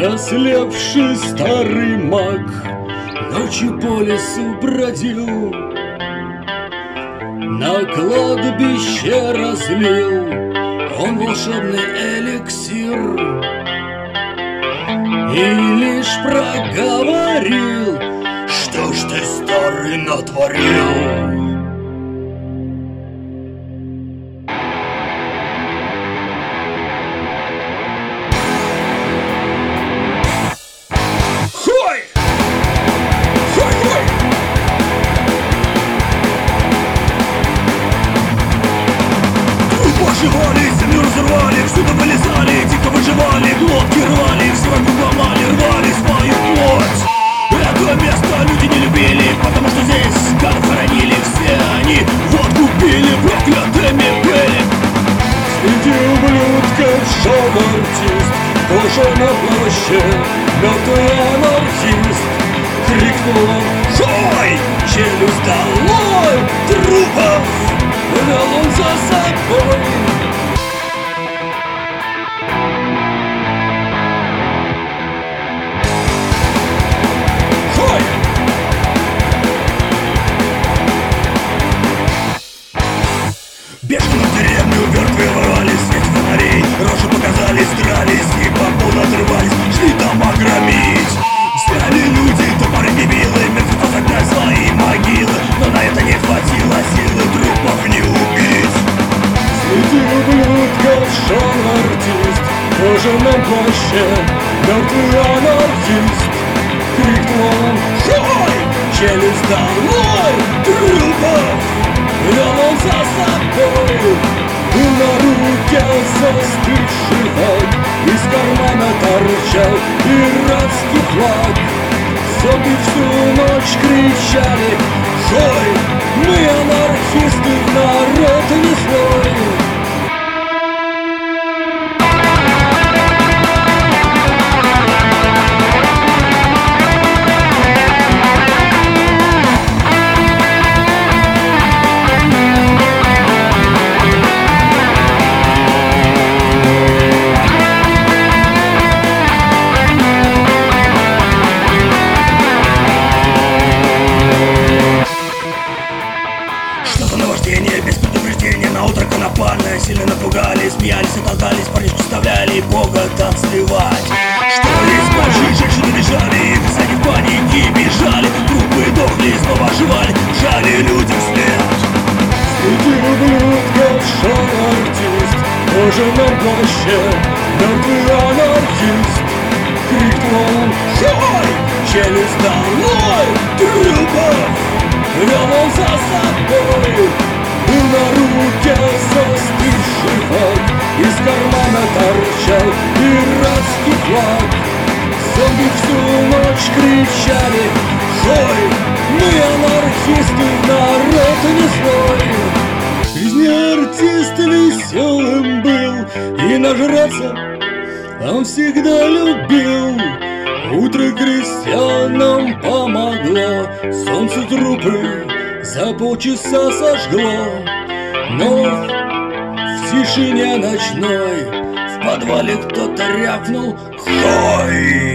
Ослепший старый маг ночью по лесу бродил, на кладбище разлил он волшебный эликсир и лишь проговорил: что ж ты, старый, натворил? Жевали, землю разорвали, всюду вылезали, дико выживали, глотки рвали, все вокруг ломали, рвали свою плоть. Это место люди не любили, потому что здесь как хоронили все они, водку пили, проклятыми были. Среди ублюдков шел артист, тоже на плаще, мертвый анархист. Крикнул он: «Хой! Челюсть долой! Трупов!» Вел он за собой. Хой! Бежали в деревню, мертвые ворвались, свет фонарей, рожи показались, дрались и попутно отрывались, шли дома громить. Взяли люди топоры и вилы, мертвецов загнать свои могилы, но на это не хватило силы трупов не убить. Среди ублюдков шел артист, тоже на плаще, мертвый анархист. Крикнул он: «Хой! Челюсть долой! Трупов!» Вел он за собой. И на руке застывший флаг, из кармана торчал пиратский флаг. Зомби всю ночь кричали: «Хой! Мы анархисты, народ не злой!» Без предупреждения на утро конопальное, сильно напугали, смеялись и толкались, парнишки вставляли бога там сливать. Что из больших женщины бежали, все они в панике бежали, трупы дохли, снова оживали, жали людям вслед. Среди ублюдков шел артист, тоже на плаще, мертвый анархист. Крикнул он: «Хой! Челюсть долой! Трупов!» Вел он за собой. И на руке застывший флаг, из кармана торчал пиратский флаг. Зомби всю ночь кричали: «Хой! Мы анархисты, народ не злой!» Жизнь артиста веселым был, и нажраться он всегда любил. Утро крестьянам помогло, солнце трупы за полчаса сожгло. Но в тишине ночной в подвале кто-то рявкнул: «Хой!»